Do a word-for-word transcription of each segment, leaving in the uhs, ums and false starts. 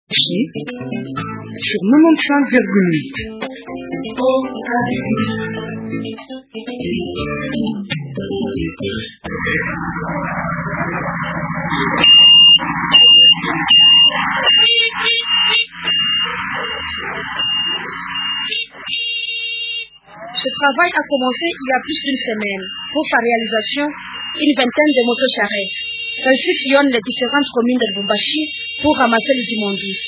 sur quatre-vingt-quinze virgule huit. Ce travail a commencé il y a plus d'une semaine. Pour sa réalisation, une vingtaine de motocharrettes. Celles-ci sillonnent les différentes communes de Lubumbashi pour ramasser les immondices.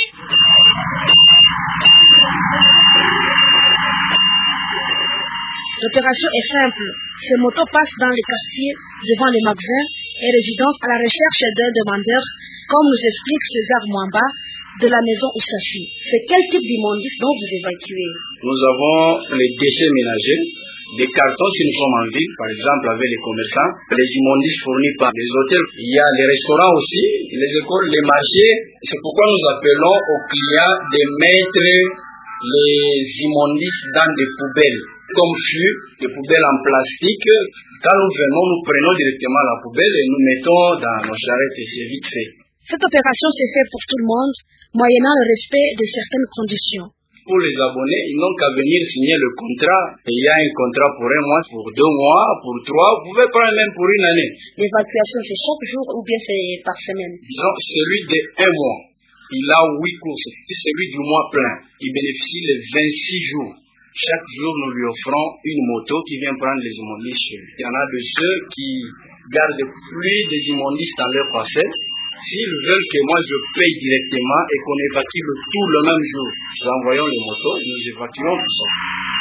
L'opération est simple. Ces motos passent dans les quartiers, devant les magasins et résidences à la recherche d'un demandeur, comme nous explique César Mwamba de la maison Oussafi. C'est quel type d'immondices dont vous évacuez? Nous avons les déchets ménagers, des cartons si nous sommes en ville, par exemple avec les commerçants, les immondices fournis par les hôtels. Il y a les restaurants aussi, les écoles, les marchés. C'est pourquoi nous appelons aux clients de mettre les immondices dans des poubelles, comme fût, des poubelles en plastique. Quand nous venons, nous prenons directement la poubelle et nous mettons dans nos charrettes et c'est vite fait. Cette opération s'est faite pour tout le monde, moyennant le respect de certaines conditions. Pour les abonnés, ils n'ont qu'à venir signer le contrat. Il y a un contrat pour un mois, pour deux mois, pour trois, vous pouvez prendre même pour une année. L'évacuation, c'est chaque jour ou bien c'est par semaine? Disons, celui de un mois, il a huit courses. C'est celui du mois plein. Il bénéficie les vingt-six jours. Chaque jour, nous lui offrons une moto qui vient prendre les immondices chez lui. Il y en a de ceux qui gardent plus des immondices dans leur parcelle. S'ils veulent que moi je paye directement et qu'on évacue le tout le même jour, nous envoyons les motos et nous évacuons tout ça.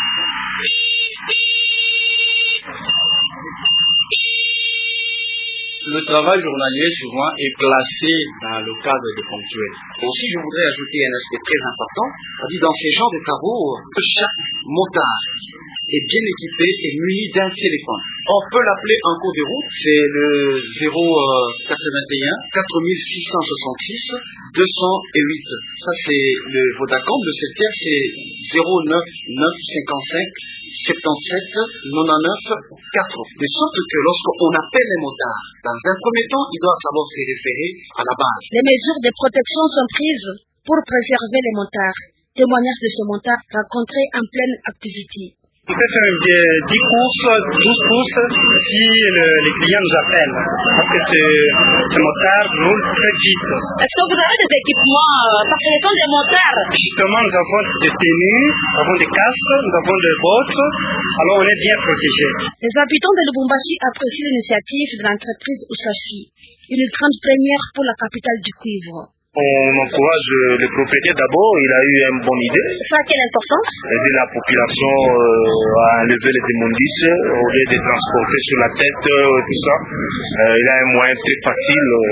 Le travail journalier souvent est classé dans le cadre des ponctuels. Aussi, je voudrais ajouter un aspect très important. On dit dans ces genres de travaux, chaque motard est bien équipé et muni d'un téléphone. On peut l'appeler en cours de route, c'est le zéro quatre-vingt-un quatre six six six deux zéro huit. Ça c'est le Vodacom, le secteur c'est zéro neuf neuf cinquante-cinq soixante-dix-sept quatre-vingt-dix-neuf quatre. De sorte que lorsqu'on appelle les motards, dans un premier temps, ils doivent savoir se référer à la base. Les mesures de protection sont prises pour préserver les motards. Témoignage de ce motard rencontré en pleine activité. Peut-être dix courses, douze courses si le, les clients nous appellent. Parce que ce, ce motard roule très vite. Est-ce que vous avez des équipements euh, parce que ce sont des motards? Justement, nous avons des tenues, nous avons des casques, nous avons des bottes. Alors on est bien protégés. Les habitants de Lubumbashi apprécient l'initiative de l'entreprise Oussafi, une grande première pour la capitale du cuivre. On encourage les propriétaires d'abord, il a eu une bonne idée. Ça a quelle importance? Aider la population euh, à enlever les immondices au lieu de transporter sur la tête, euh, tout ça. Euh, il a un moyen très facile euh,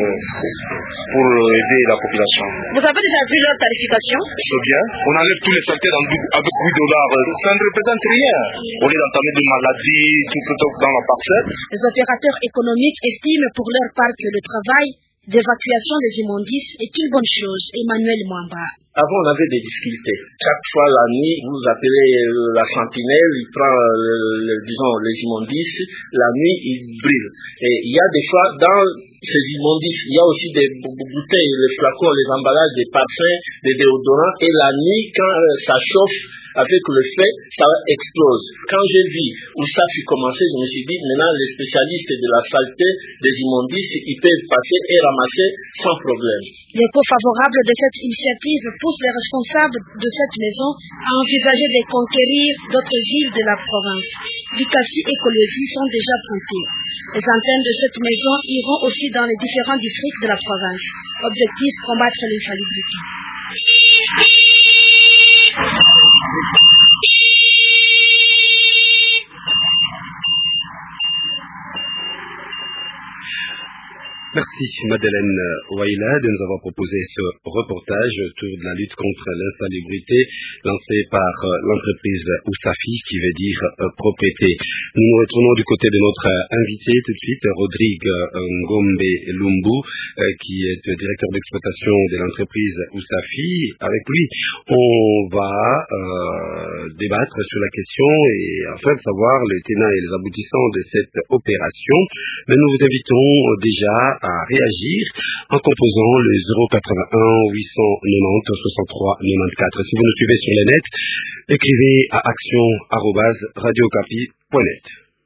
pour aider la population. Vous avez déjà vu leur tarification? C'est bien. On enlève tous les facteurs avec huit dollars. Ça ne représente rien. Au lieu d'entamer des maladies, tout ce dans la parcelle. Les opérateurs économiques estiment pour leur part que le travail d'évacuation des immondices est une bonne chose. Emmanuel Mwamba. Avant, on avait des difficultés. Chaque fois la nuit, vous appelez la sentinelle, il prend, le, le, disons, les immondices. La nuit, il brille. Et il y a des fois, dans ces immondices, il y a aussi des bouteilles, les flacons, les emballages, des parfums, des déodorants. Et la nuit, quand ça chauffe, avec le fait, ça explose. Quand j'ai vu où ça fut commencé, je me suis dit, maintenant, les spécialistes de la saleté des immondices, ils peuvent passer et ramasser sans problème. L'écho favorable de cette initiative pousse les responsables de cette maison à envisager de conquérir d'autres villes de la province. Likasi et Kolwezi sont déjà pointées. Les antennes de cette maison iront aussi dans les différents districts de la province. Objectif, combattre l'insalubrité. Merci Madeleine Waila de nous avoir proposé ce reportage autour de la lutte contre l'insalubrité lancé par l'entreprise Oussafi, qui veut dire euh, propriété. Nous nous retournons du côté de notre invité tout de suite, Rodrigue Ngombe Lumbu, euh, qui est directeur d'exploitation de l'entreprise Oussafi. Avec lui, on va euh, débattre sur la question et afin de savoir les tenants et les aboutissants de cette opération. Mais nous vous invitons déjà à réagir en composant le zéro quatre-vingt-un huit cent quatre-vingt-dix soixante-trois quatre-vingt-quatorze. Si vous nous suivez sur le net, écrivez à action arobase radiocapi point net.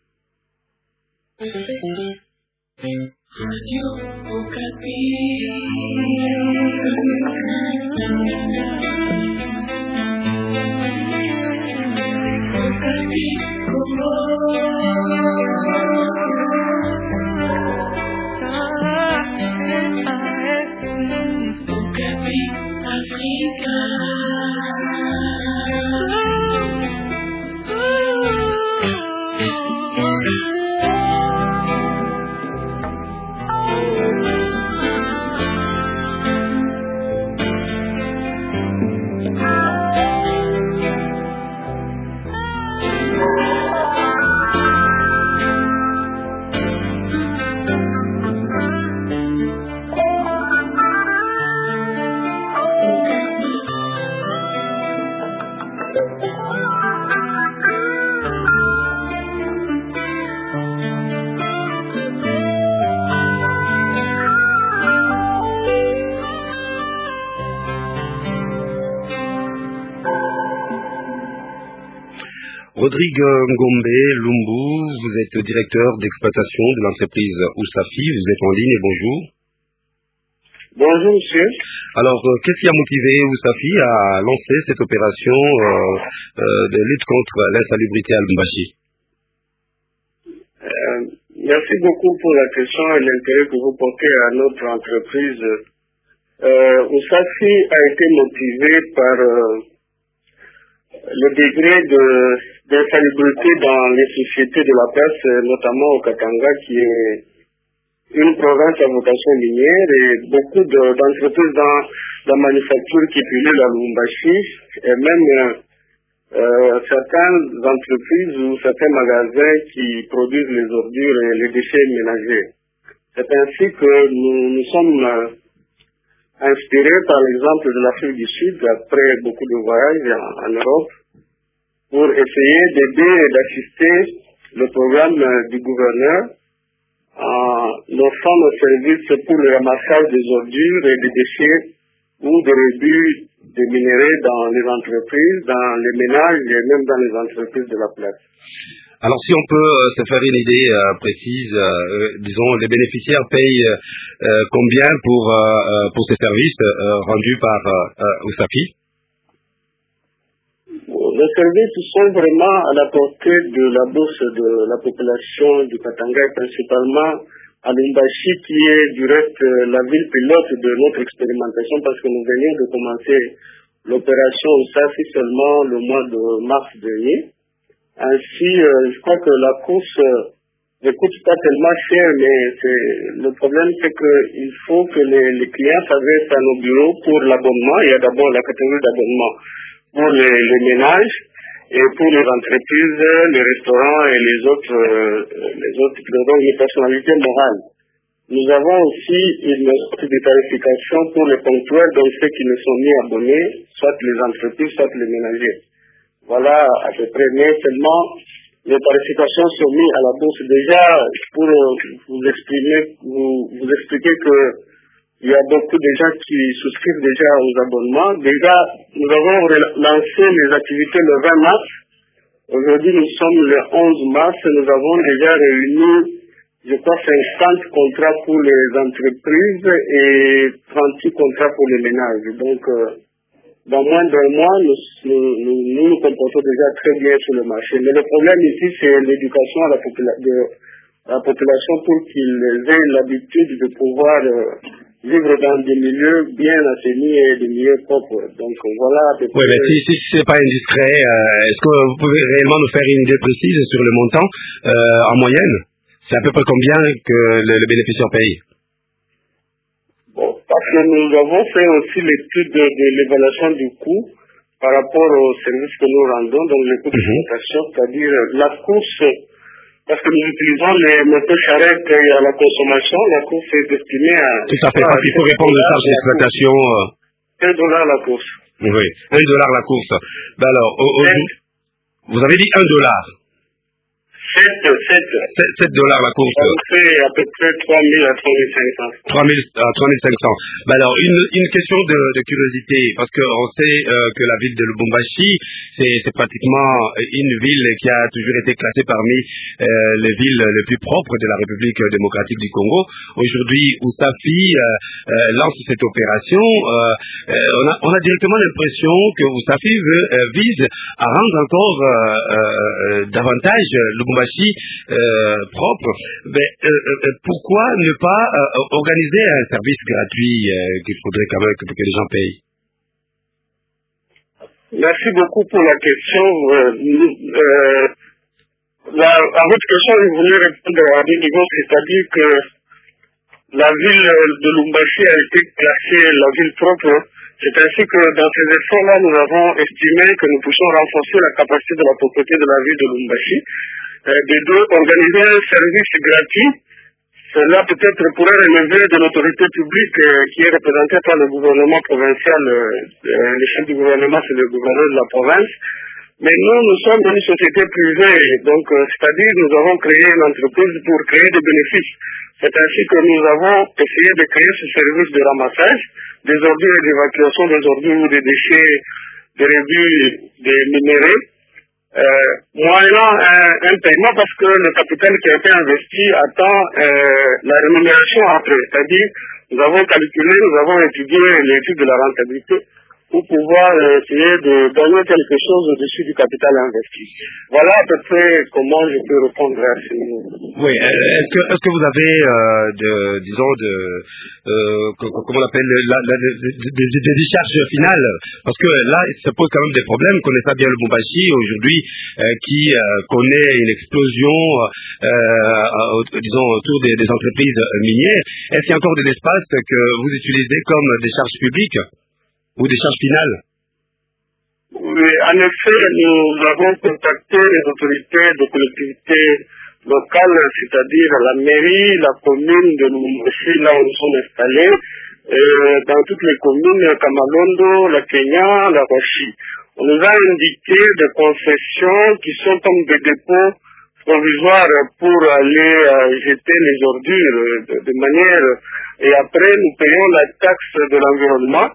Rodrigue Ngombe Lumbu, vous êtes directeur d'exploitation de l'entreprise Usafi, vous êtes en ligne et bonjour. Bonjour monsieur. Alors, euh, qu'est-ce qui a motivé Usafi à lancer cette opération euh, euh, de lutte contre l'insalubrité à Lubumbashi? euh, Merci beaucoup pour la question et l'intérêt que vous portez à notre entreprise. Euh, Usafi a été motivé par euh, le degré de d'insalubrité dans les sociétés de la place, notamment au Katanga, qui est une province à vocation minière, et beaucoup de, d'entreprises dans la manufacture qui pullulent à Lubumbashi, et même euh, certaines entreprises ou certains magasins qui produisent les ordures et les déchets ménagers. C'est ainsi que nous nous sommes euh, inspirés par l'exemple de l'Afrique du Sud, après beaucoup de voyages en, en Europe, pour essayer d'aider et d'assister le programme du gouverneur en offrant nos services pour le ramassage des ordures et des déchets ou des rebuts des minéraux dans les entreprises, dans les ménages et même dans les entreprises de la place. Alors si on peut euh, se faire une idée euh, précise, euh, disons les bénéficiaires payent euh, combien pour, euh, pour ces services euh, rendus par euh, Usafi? Les services sont vraiment à la portée de la bourse de la population du Katanga, principalement à Lubumbashi, qui est du reste la ville pilote de notre expérimentation, parce que nous venions de commencer l'opération Usafi seulement le mois de mars dernier. Ainsi, euh, je crois que la course euh, ne coûte pas tellement cher, mais c'est, le problème c'est qu'il faut que les, les clients s'adressent à nos bureaux pour l'abonnement. Il y a d'abord la catégorie d'abonnement pour les, les ménages et pour les entreprises, les restaurants et les autres, euh, les autres, donc les personnalités morales. Nous avons aussi une sorte de tarification pour les ponctuels, donc ceux qui ne sont ni abonnés, soit les entreprises, soit les ménagers. Voilà à peu près, mais seulement les tarifications sont mises à la bourse. Déjà, pour vous exprimer, vous, vous expliquer que il y a beaucoup de gens qui souscrivent déjà aux abonnements. Déjà, nous avons lancé les activités le vingt mars. Aujourd'hui, nous sommes le onze mars. Nous avons déjà réuni, je crois, cinquante contrats pour les entreprises et trente-six contrats pour les ménages. Donc, euh, dans moins d'un mois, nous nous, nous nous nous comportons déjà très bien sur le marché. Mais le problème ici, c'est l'éducation à la, popula- de la population pour qu'ils aient l'habitude de pouvoir euh, vivre dans des milieux bien assainis et des milieux propres. Donc voilà à peu près. Oui, mais si, si ce n'est pas indiscret, euh, est-ce que vous pouvez réellement nous faire une idée précise sur le montant euh, en moyenne? C'est à peu près combien que le, le bénéficiaire paye? Bon, parce que nous avons fait aussi l'étude de, de l'évaluation du coût par rapport aux services que nous rendons, donc le coût d'exploitation, mm-hmm. c'est-à-dire la course, parce que nous utilisons les motos charrettes à la consommation, la course est destinée à... Tout à fait, parce qu'il faut répondre aux charges d'exploitation. un dollar la course. Oui, un dollar la course. Ben alors, au, au, vous avez dit un dollar. sept dollars la course. Ça fait à peu près trois mille à trois mille cinq cents. trois mille à trois mille cinq cents. Ben alors, une, une question de, de curiosité, parce qu'on sait euh, que la ville de Lubumbashi, c'est pratiquement une ville qui a toujours été classée parmi euh, les villes les plus propres de la République démocratique du Congo. Aujourd'hui, Usafi euh, euh, lance cette opération. Euh, euh, on, a, on a directement l'impression que Usafi veut, euh, vise à rendre encore euh, euh, davantage Lubumbashi euh, propre. Mais euh, euh, pourquoi ne pas euh, organiser un service gratuit euh, qu'il faudrait quand même que, que les gens payent? Merci beaucoup pour la question. Euh, euh, la, à votre question, je voulais répondre à deux niveaux, c'est-à-dire que la ville de Lubumbashi a été classée la ville propre. C'est ainsi que dans ces efforts-là, nous avons estimé que nous puissions renforcer la capacité de la propriété de la ville de Lubumbashi. Euh, de deux, organiser un service gratuit. Cela peut-être pourrait relever de l'autorité publique euh, qui est représentée par le gouvernement provincial. Euh, euh, le chef du gouvernement, c'est le gouverneur de la province. Mais nous, nous sommes une société privée. Donc, euh, c'est-à-dire nous avons créé une entreprise pour créer des bénéfices. C'est ainsi que nous avons essayé de créer ce service de ramassage des ordures et d'évacuation des ordures ou des déchets, des rebuts, des minéraux. Euh, moyennant un, un paiement parce que le capital qui a été investi attend euh, la rémunération après. C'est-à-dire, nous avons calculé, nous avons étudié l'étude de la rentabilité pour pouvoir euh, essayer de gagner quelque chose au-dessus du capital investi. Voilà à peu près comment je peux répondre à ce niveau. Oui, est-ce que, est-ce que vous avez, euh, de, disons, de, euh, comment on appelle, la, la, des de, de décharges finales? Parce que là, ça pose quand même des problèmes. On connaît pas bien le Lubumbashi aujourd'hui, euh, qui euh, connaît une explosion, euh, euh, disons, autour des, des entreprises minières. Est-ce qu'il y a encore des espaces que vous utilisez comme décharges publiques ou des charges finales? Oui, en effet, nous avons contacté les autorités de collectivités locales, c'est-à-dire la mairie, la commune de Lubumbashi, là où nous sommes installés, et dans toutes les communes, Kamalondo, la Kenya, la Rochi. On nous a indiqué des concessions qui sont comme des dépôts provisoires pour aller euh, jeter les ordures de, de manière... Et après, nous payons la taxe de l'environnement.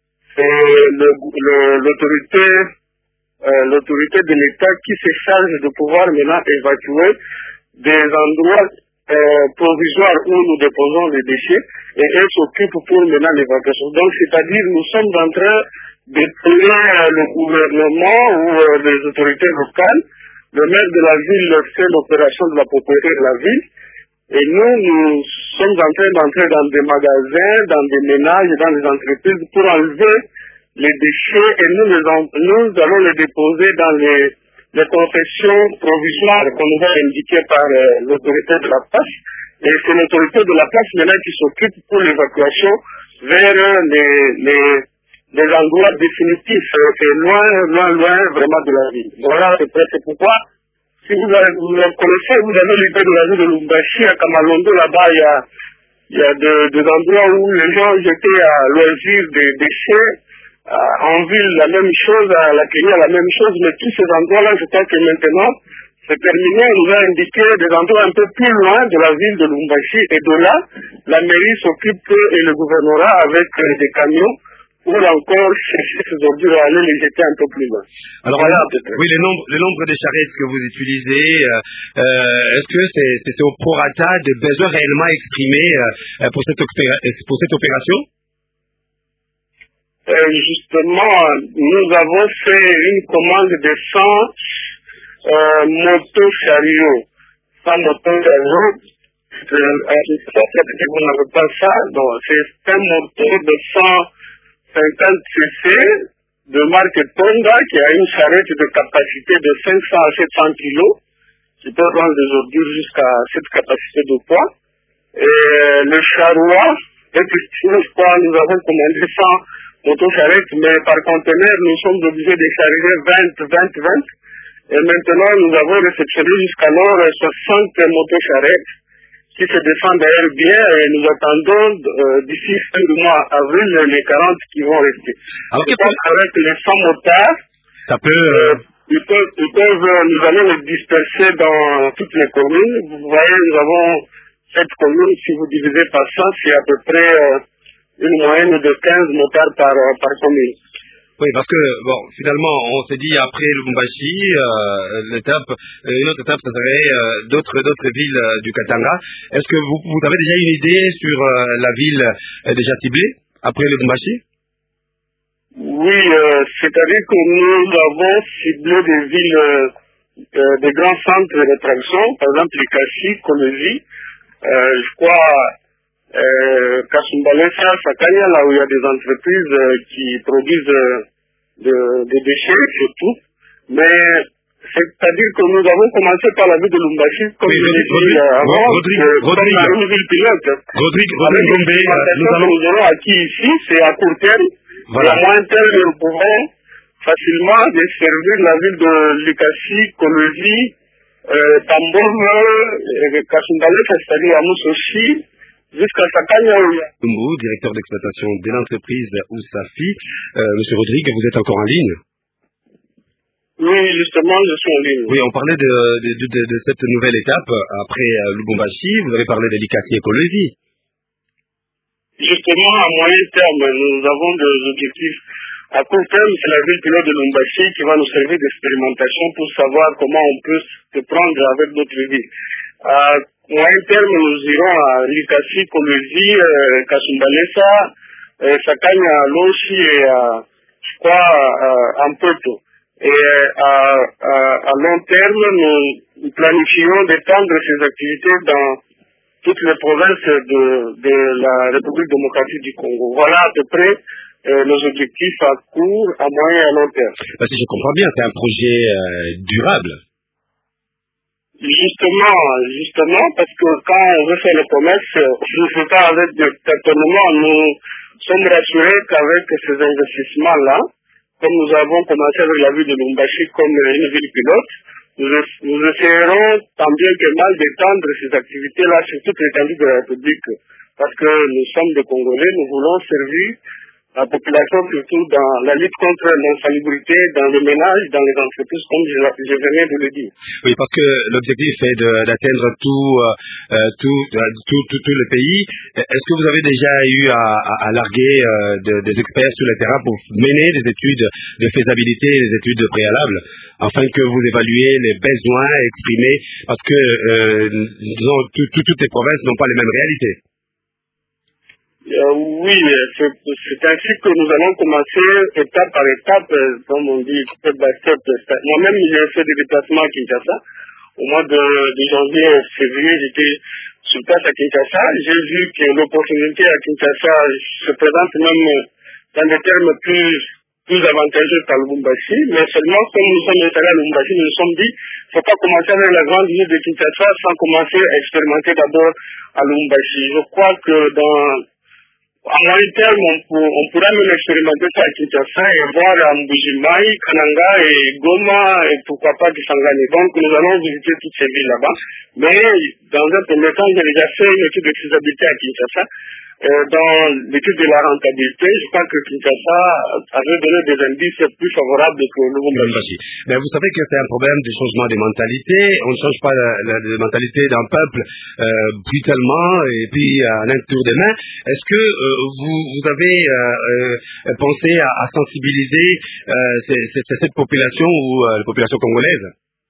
C'est l'autorité euh, l'autorité de l'État qui se charge de pouvoir maintenant évacuer des endroits euh, provisoires où nous déposons les déchets et elle s'occupe pour maintenant l'évacuation. Donc c'est-à-dire nous sommes en train de payer euh, le gouvernement ou euh, les autorités locales. Le maire de la ville fait l'opération de la propriété de la ville. Et nous, nous sommes en train d'entrer dans des magasins, dans des ménages, dans des entreprises pour enlever les déchets et nous, les en, nous allons les déposer dans les, les concessions provisoires qu'on nous a indiquées par euh, l'autorité de la place. Et c'est l'autorité de la place maintenant qui s'occupe pour l'évacuation vers les, les, les endroits définitifs et loin, loin, loin vraiment de la ville. Voilà, c'est pourquoi. Si vous, avez, vous connaissez, vous avez l'idée de la ville de Lubumbashi, à Kamalondo, là-bas, il y a, il y a de, des endroits où les gens jetaient à loisir des déchets. Euh, en ville, la même chose, à la Kenya, la même chose, mais tous ces endroits-là, je crois que maintenant, c'est terminé. On nous a indiqué des endroits un peu plus loin de la ville de Lubumbashi, et de là, la mairie s'occupe et le gouvernorat avec euh, des camions pour encore chercher ces ordures à aller les jeter un peu plus loin. Alors, voilà, oui, le nombre, le nombre de charrettes que vous utilisez, euh, euh, est-ce que c'est c'est au prorata de besoins réellement exprimés euh, pour, cette pour cette opération? euh, Justement, nous avons fait une commande de cent euh, motos-chariots. cent motos-chariots, vous n'avez pas ça, donc c'est un moteur de cent cinquante cc de marque Tonga qui a une charrette de capacité de cinq cents à sept cents kilos qui peut rendre des ordures jusqu'à cette capacité de poids. Et le charroi est estimé, je crois, nous avons commandé cent motocharrettes, mais par conteneur, nous sommes obligés de charger vingt, vingt, vingt. Et maintenant, nous avons réceptionné jusqu'alors soixante motocharrettes qui se défendent d'ailleurs bien et nous attendons euh, d'ici fin du mois avril les quarante qui vont rester. Alors, je pense qu'avec les cent motards, ça peut... Euh, ils peuvent, ils peuvent, nous allons les disperser dans toutes les communes. Vous voyez, nous avons cette commune, si vous divisez par cent, c'est à peu près euh, une moyenne de quinze motards par, par commune. Oui, parce que, bon, finalement, on s'est dit, après Lubumbashi, euh, l'étape, euh, une autre étape, ce serait euh, d'autres, d'autres villes euh, du Katanga. Est-ce que vous, vous avez déjà une idée sur euh, la ville euh, déjà ciblée, après Lubumbashi? Oui, euh, c'est-à-dire que nous avons ciblé des villes, euh, euh, des grands centres d'attraction, par exemple Likasi, Kolosi, euh, je crois, euh, Kasumbalesa, Sakanya, là où il y a des entreprises euh, qui produisent euh, de, des déchets surtout. Mais c'est-à-dire que nous avons commencé par la ville de Lumbashi, comme oui, je l'ai dit avant, Rodrigue, Rodrigue, comme une ville pilote. Rodrigue, Rodrigue, Gombe, nous, allons... nous aurons acquis ici, c'est à court terme. Voilà. Et à moyen terme, nous pouvons facilement desservir la ville de Likasi, Kolosi, euh, Tambov, euh, Kasumbalesa, c'est-à-dire à Moussochi, jusqu'à Sakanya. Umbu, directeur d'exploitation de l'entreprise Usafi. Euh, Monsieur Rodrigue, vous êtes encore en ligne? Oui, justement, je suis en ligne. Oui, on parlait de, de, de, de, de cette nouvelle étape après euh, Lubumbashi. Vous avez parlé de Likasi et Kolosi. Justement, à moyen terme, nous avons des objectifs. À court terme, c'est la ville pilote de Lumbashi qui va nous servir d'expérimentation pour savoir comment on peut se prendre avec d'autres villes. À moyen terme, nous irons à Likasi, Kolosi, euh, Kasumbalesa, euh, Sakanya, Loshi et à, je crois, à Ampoto. Et à, à, à long terme, nous planifions d'étendre ces activités dans toutes les provinces de, de la République démocratique du Congo. Voilà à peu près euh, nos objectifs à court, à moyen et à long terme. Parce que je comprends bien, c'est un projet euh, durable. Justement, justement, parce que quand on veut faire le commerce, je ne fais pas avec de tâtonnement. Nous sommes rassurés qu'avec ces investissements-là, comme nous avons commencé avec la ville de Lumbashi comme une ville pilote, Nous, nous essayerons tant bien que mal d'étendre ces activités-là sur toute l'étendue de la République. Parce que nous sommes des Congolais, nous voulons servir la population surtout dans la lutte contre l'insalubrité, dans les ménages, dans les entreprises, comme je, je venais de le dire. Oui, parce que l'objectif est de, d'atteindre tout, euh, tout, tout, tout, tout le pays. Est-ce que vous avez déjà eu à, à, à larguer euh, de, des experts sur le terrain pour mener des études de faisabilité, des études préalables, afin que vous évaluez les besoins exprimés, parce que euh, disons, tout, tout, toutes les provinces n'ont pas les mêmes réalités. Euh, oui, c'est, c'est ainsi que nous allons commencer étape par étape, comme on dit, step by step. Moi-même, j'ai fait des déplacements à Kinshasa. Au mois de, de janvier, février, j'étais sur place à Kinshasa. J'ai vu que l'opportunité à Kinshasa se présente même dans des termes plus, plus avantageux qu'à Lubumbashi. Mais seulement, comme nous sommes installés à Lubumbashi, nous nous sommes dit, il ne faut pas commencer avec la grande ville de Kinshasa sans commencer à expérimenter d'abord à Lubumbashi. Je crois que dans à moyen terme, on, pour, on pourra même expérimenter ça à Kinshasa et voir à Mbujimaï, Kananga et Goma et pourquoi pas Kisangani. Donc nous allons visiter toutes ces villes là-bas. Mais dans un premier temps, j'ai déjà fait une étude de faisabilité à Kinshasa. Euh, dans l'étude de la rentabilité, je crois que Kinshasa avait donné des indices plus favorables que Lubumbashi. Mais vous savez que c'est un problème du changement des mentalités. On ne change pas la, la, la mentalité d'un peuple euh, brutalement et puis à un tour des mains. Est-ce que euh, vous, vous avez euh, euh, pensé à, à sensibiliser euh, ces, ces, cette population ou euh, la population congolaise?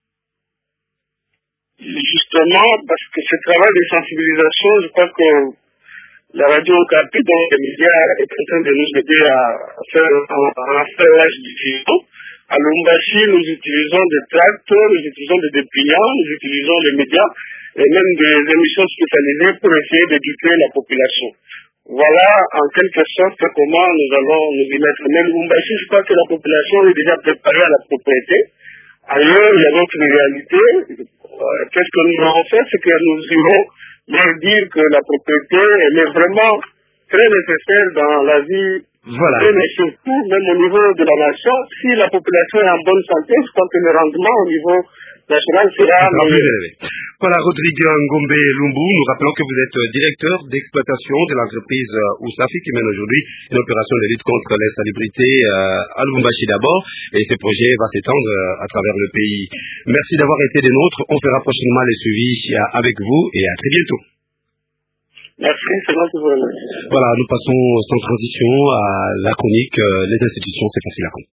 Justement, parce que ce travail de sensibilisation, je crois que la radio Okapi, donc les médias, est en train de nous aider à faire un affairage diffusion. À Lumbashi, nous utilisons des tracts, nous utilisons des dépliants, nous utilisons les médias et même des émissions spécialisées pour essayer d'éduquer la population. Voilà en quelque sorte comment nous allons nous y mettre. Mais Lumbashi, je crois que la population est déjà préparée à la propriété. Ailleurs, il y a d'autres réalités. Qu'est-ce que nous allons faire? C'est que nous irons leur dire que la propriété, elle est vraiment très nécessaire dans la vie. Voilà. Mais surtout, même au niveau de la nation, si la population est en bonne santé, je crois que le rendement au niveau l'assurance sera meilleure. Voilà, Rodrigue Ngombe Lumbu, nous rappelons que vous êtes directeur d'exploitation de l'entreprise Usafi qui mène aujourd'hui une opération de lutte contre l'insalubrité euh, à Lubumbashi d'abord, et ce projet va s'étendre euh, à travers le pays. Merci d'avoir été des nôtres. On fera prochainement les suivis avec vous et à très bientôt. Merci, c'est moi qui vous remercie. Voilà, nous passons sans transition à la chronique euh, les institutions, c'est facile à comprendre.